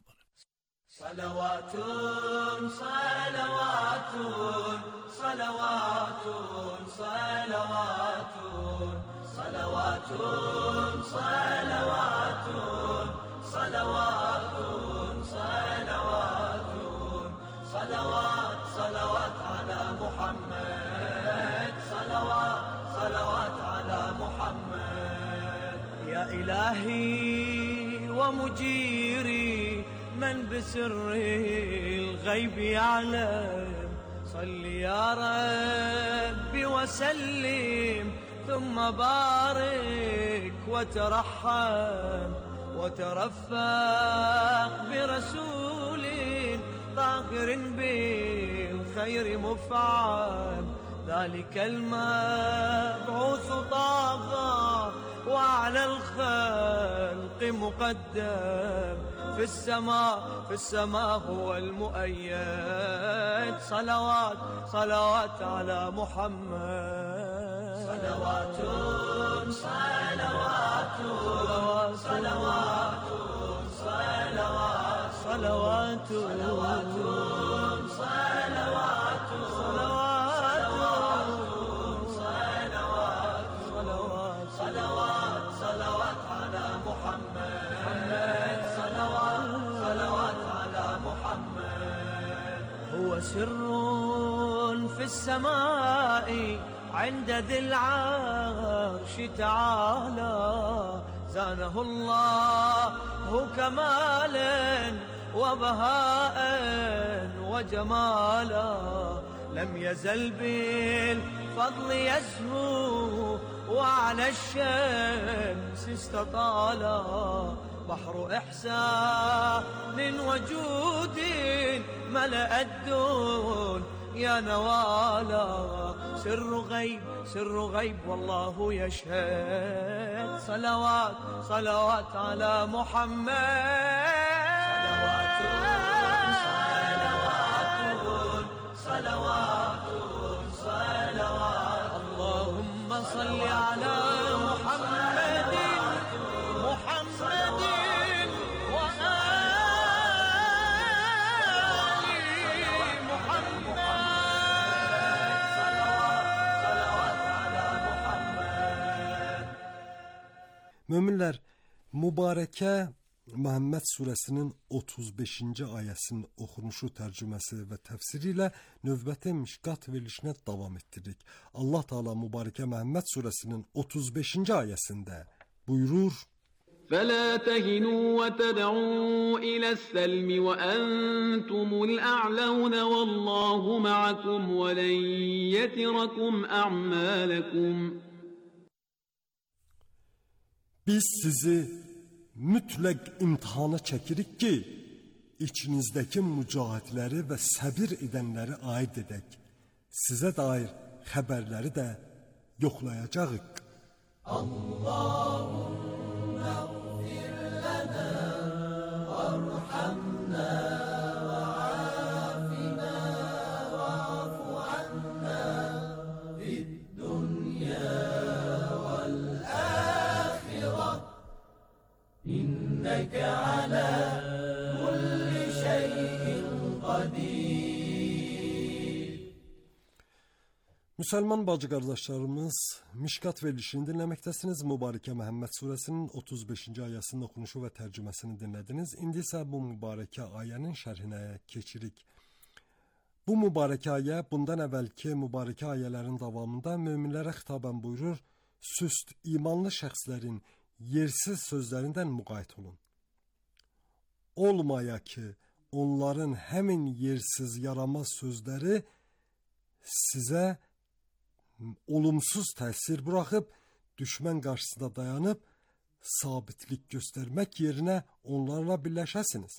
Salavatun, salavatun, salavatun, salavatun, salavatun, salavatun, salavatun, salavatun, salavat, salavat ala Muhammed, salavat, salavat ala Muhammed. Ya ilahi ve mujiri من بسر الغيب يعلم صل يا ربي وسلم ثم بارك وترحم وترفق برسول ظاهر بالخير مفعم ذلك المبعوث طاغى وعلى الخلق مقدم في السماء هو المؤيد صلوات صلوات على محمد صلوات صلوات صلوات صلوات صلوات صلوات صلوات صلوات صلوات على محمد صلوات على محمد هو سر في السماء عند ذي العرش تعالى زانه الله كمالا وبهاء وجمالا لم يزل بالفضل يزهو وعلى الشمس استطالا بحر إحسان وجود ملأ الدون يا نوالا سر غيب والله يشهد صلوات على محمد صلوات اللهم صل على محمد Möminlər, mübarəkə Məhəmməd surəsinin 35-ci ayəsinin oxunuşu, tərcüməsi və təfsiri ilə növbəti mişqat verilişinə davam etdiririk. Allah Teala mübarəkə Məhəmməd surəsinin 35-ci ayəsində buyurur: فلا تهنوا وتدعوا إلى السلم وأنتم الأعلون والله معكم ولن يتركم أعمالكم. Biz sizi mütləq imtihana çəkirik ki, içinizdəki mücahidləri və səbir edənləri aid edək. Sizə dair xəbərləri də yoxlayacağıq. Allahümme gfir lana varhamna وعافنا واعف عنا في الدنيا والآخرة إنك على كل شيء قدير. Müsəlman bacı qardaşlarımız, Mişqat verilişini dinləməkdəsiniz. Mübarəkə Məhəmməd surəsinin 35-ci ayəsinin oxunuşu və tərcüməsini dinlədiniz. İndi isə bu mübarəkə ayənin şərhinə keçirik. Bu mübarəkə ayə bundan əvvəlki mübarəkə ayələrin davamında möminlərə xitabən buyurur: süst, imanlı şəxslərin yersiz sözlərindən müqayət olun. Olmaya ki, onların həmin yersiz yaramaz sözləri sizə olumsuz təsir buraxıb, düşmən qarşısında dayanıb, sabitlik göstərmək yerinə onlarla birləşəsiniz.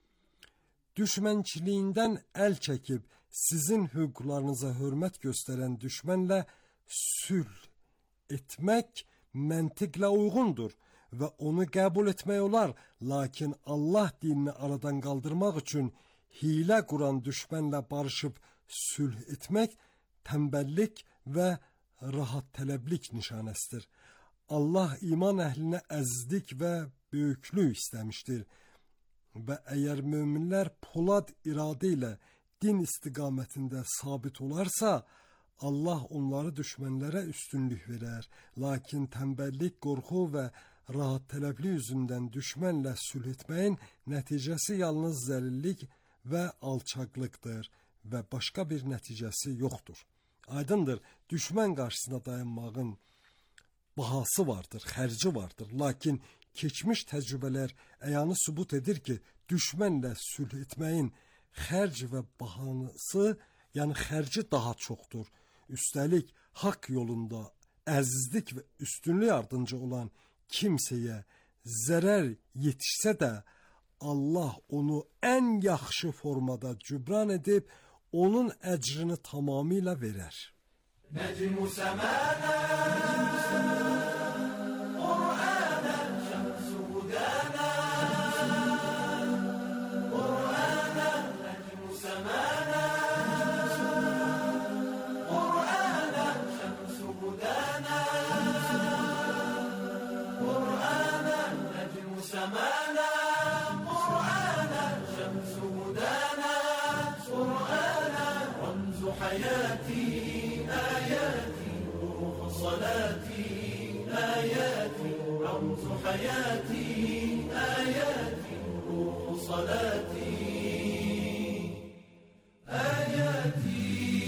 Düşmənçiliyindən əl çəkib, sizin hüquqlarınıza hörmət göstərən düşmənlə sülh etmək məntiqlə uyğundur və onu qəbul etmək olar, lakin Allah dinini aradan qaldırmaq üçün hilə quran düşmənlə barışıb sülh etmək tənbəllik və rahat tələblik nişanəsidir. Allah iman əhlinə əzizlik və böyüklük istəmişdir və əgər möminlər polad iradə ilə din istiqamətində sabit olarsa, Allah onları düşmənlərə üstünlük verər. Lakin tənbəllik, qorxu və rahat tələblik üzündən düşmənlə sülh etməyin nəticəsi yalnız zəlillik və alçaqlıqdır və başqa bir nəticəsi yoxdur. Aydındır, düşmən qarşısına dayanmağın bahası vardır, xərci vardır. Lakin keçmiş təcrübələr əyanı sübut edir ki, düşmənlə sülh etməyin xərc və bahası, yəni xərci daha çoxdur. Üstəlik, haqq yolunda əzizlik və üstünlük ardınca olan kimsəyə zərər yetişsə də, Allah onu ən yaxşı formada cübran edib, onun əcrini tamamilə verər. Nəcmu səmənə Qur'anə şəmsu hudənə Qur'anə nəcmu səmənə Qur'anə şəmsu hudənə Qur'anə nəcmu səmənə حياتي آياتي روح صلاتي آياتي رمز حياتي آياتي روح صلاتي آياتي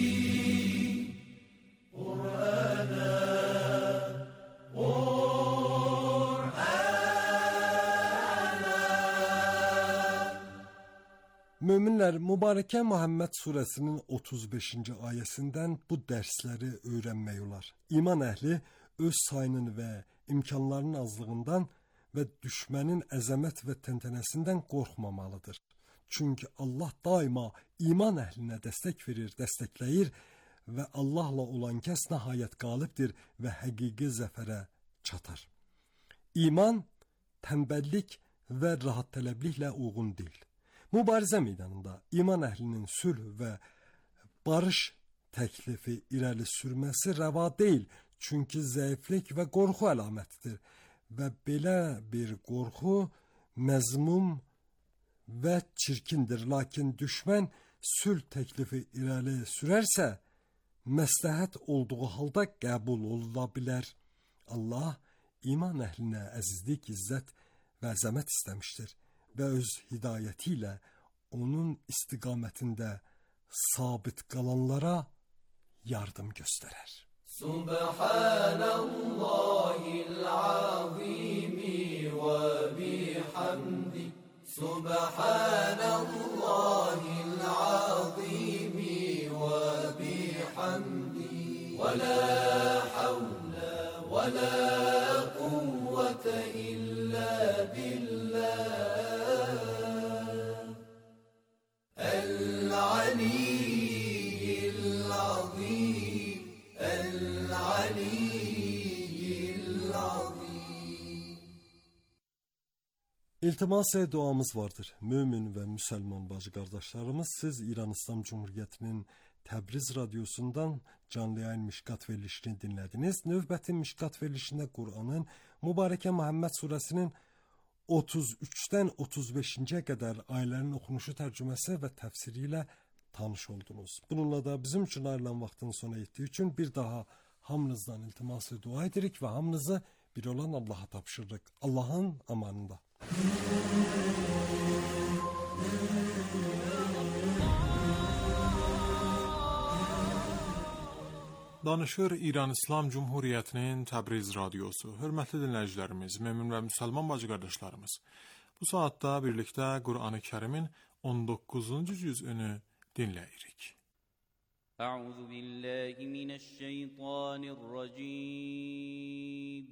قرآنا Möminlər, mübarəkə Muhammed surəsinin 35-ci ayəsindən bu dərsləri öyrənmək olar. İman əhli öz sayının və imkanlarının azlığından və düşmənin əzəmət və təntənəsindən qorxmamalıdır. Çünki Allah daima iman əhlinə dəstək verir, dəstəkləyir və Allahla olan kəs nəhayət qalibdir və həqiqi zəfərə çatar. İman tənbəllik və rahat tələbliklə uyğun deyil. Mübarizə meydanında iman əhlinin sülh və barış təklifi irəli sürməsi rəva deyil, çünki zəiflik və qorxu əlamətidir və belə bir qorxu məzmum və çirkindir. Lakin düşmən sülh təklifi irəli sürərsə, məsləhət olduğu halda qəbul oluna bilər. Allah iman əhlinə əzizlik, izzət və əzəmət istəmişdir və öz hidayəti ilə onun istiqamətində sabit qalanlara yardım göstərər. Subhanallahil azimi və bihamdi. Subhanallahil azimi və bihamdi. Və la havle və la quvvete illa billah. El-aliyyil azim. El-aliyyil azim. İltimas duamız vardır. Mümin və müsəlman bacı qardaşlarımız, siz İran İslam Cumhuriyyətinin Təbriz radiosundan canlı yayın Mişkat verilişini dinlədiniz. Növbəti Mişkat verilişində Qur'anın Mübarəkə Məhəmməd surəsinin 33-dən 35-ci qədər ayələrin oxunuşu, tərcüməsi və təfsiri ilə tanış oldunuz. Bununla da bizim üçün ayrılan vaxtın sona etdiyi üçün bir daha hamınızdan iltiması dua edirik və hamınızı bir olan Allah'a tapşırırıq. Allah'ın amanında. Danışır İran İslam Cumhuriyyətinin Təbriz radiosu. Hörmətli dinləyicilərimiz, mömin və müsəlman bacı qardaşlarımız, bu saatda birlikdə Qur'an-ı Kərimin 19-cu cüzünü dinləyirik. Əuzu billahi mineşşeytanirracim.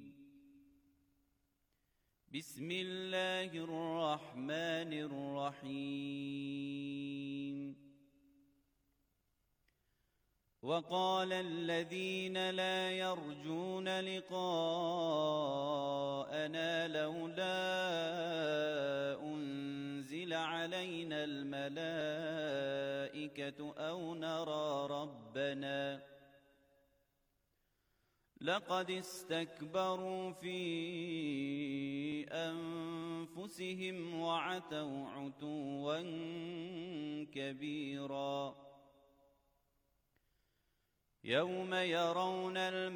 Bismillahirrahmanirrahim. وقال الذين لا يرجون لقاءنا لولا أنزل علينا الملائكة أو نرى ربنا لقد استكبروا في أنفسهم وعتوا عتوا كبيرا يوم يرون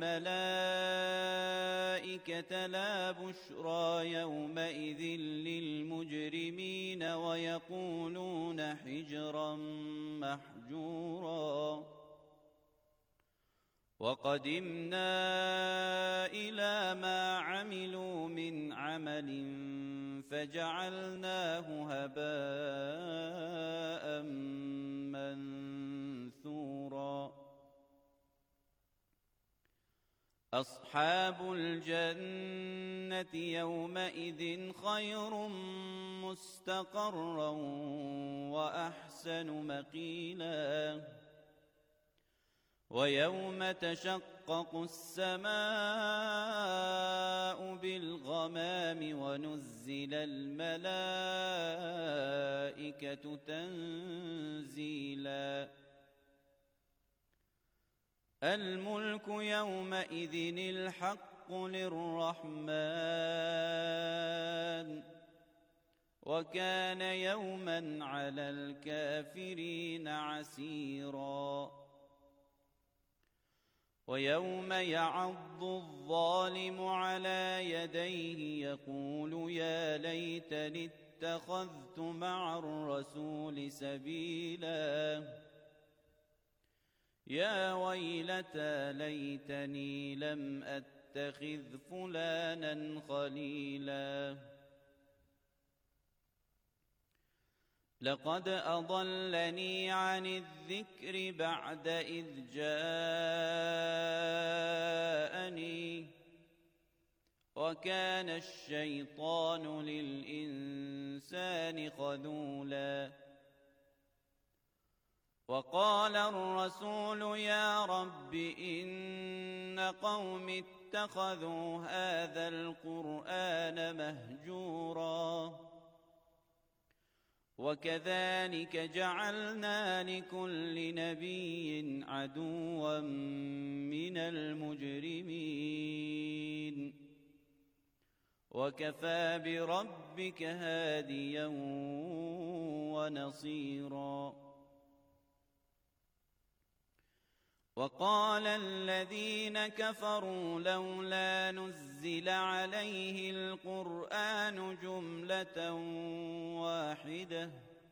الملائكة لا بشرى يومئذ للمجرمين ويقولون حجرا محجورا وقدمنا إلى ما عملوا من عمل فجعلناه هباء منثورا أصحاب الجنة يومئذ خير مستقرا وأحسن مقيلا ويوم تشقق السماء بالغمام ونزل الملائكة تنزيلا الملك يومئذ الحق للرحمن وكان يوما على الكافرين عسيرا ويوم يعض الظالم على يديه يقول يا ليتني اتخذت مع الرسول سبيلا يا ويلتى ليتني لم أتخذ فلانا خليلا لقد أضلني عن الذكر بعد إذ جاءني وكان الشيطان للإنسان خذولا وقال الرسول يا رب إن قوم اتخذوا هذا القرآن مهجورا وكذلك جعلنا لكل نبي عدوا من المجرمين وكفى بربك هاديا ونصيرا وقال الذين كفروا لولا نزل عليه القرآن جملة واحدة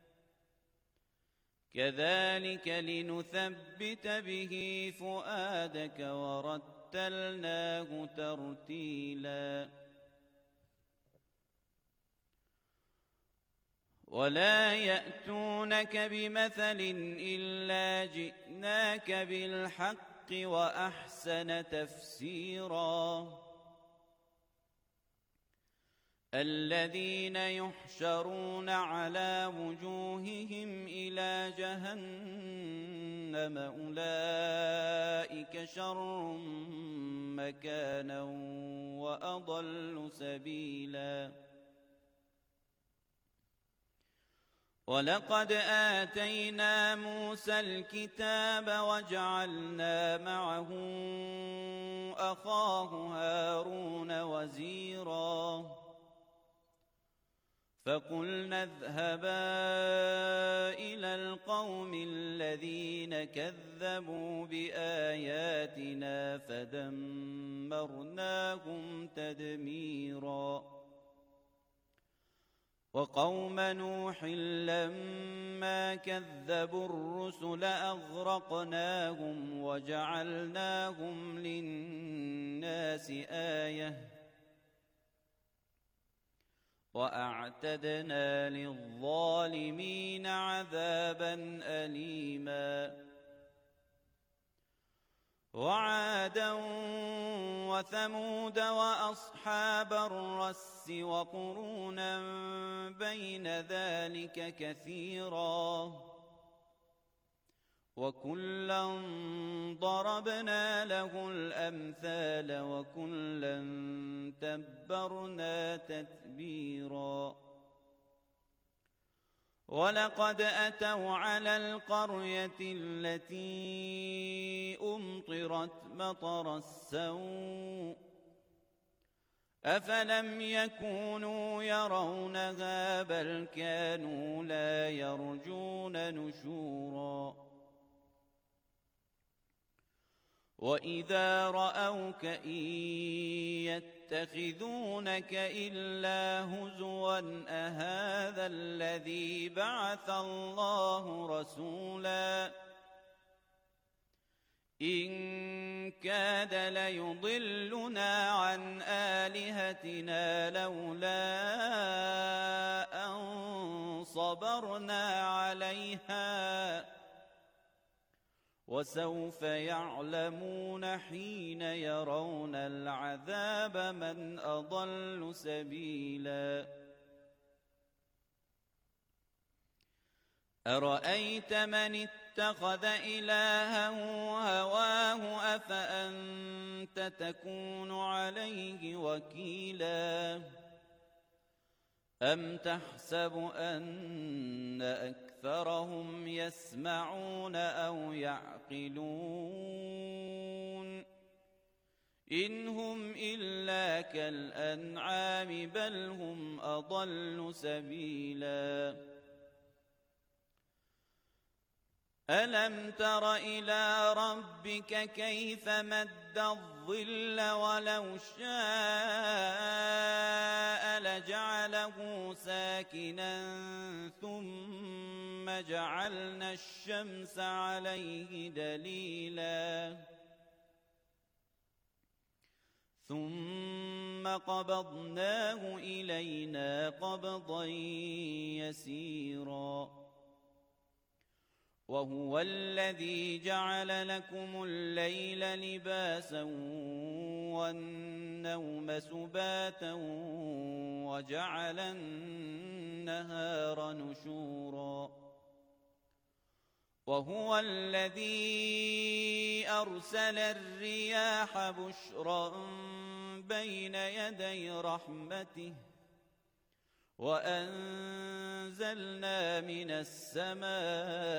كذلك لنثبت به فؤادك ورتلناه ترتيلا ولا يأتونك بمثل إلا جئناك بالحق وأحسن تفسيرا الذين يحشرون على وجوههم إلى جهنم أولئك شر مكانا وأضل سبيلا ولقد آتينا موسى الكتاب وجعلنا معه أخاه هارون وزيرا فقلنا اذهبا إلى القوم الذين كذبوا بآياتنا فدمرناهم تدميرا وقوم نوح لما كذبوا الرسل أغرقناهم وجعلناهم للناس آية وأعتدنا للظالمين عذابا أليما وعادا وثمود وأصحاب الرس وقرونا بين ذلك كثيرا وكلا ضربنا له الأمثال وكلا تبرنا تتبيرا ولقد أتوا على القرية التي أمطرت مطر السوء أفلم يكونوا يرونها بل كانوا لا يرجون نشورا وإذا رأوك إن يتخذونك إلا هزوا أهذا الذي بعث الله رسولا إن كاد ليضلنا عن آلهتنا لولا أن صبرنا عليها وسوف يعلمون حين يرون العذاب من أضل سبيلا أرأيت من اتخذ إلهه هواه أفأنت تكون عليه وكيلا أم تحسب أن أكثرهم يسمعون أو يعقلون إن هم إلا كالأنعام بل هم أضل سبيلا ألم تر إلى ربك كيف مد الظل ولو شاء لجعله ساكنا ثم جعلنا الشمس عليه دليلا ثم قبضناه إلينا قبضا يسيرا وهو الذي جعل لكم الليل لباسا والنوم سباتا وجعل النهار نشورا وهو الذي أرسل الرياح بشرا بين يدي رحمته وأنزلنا من السماء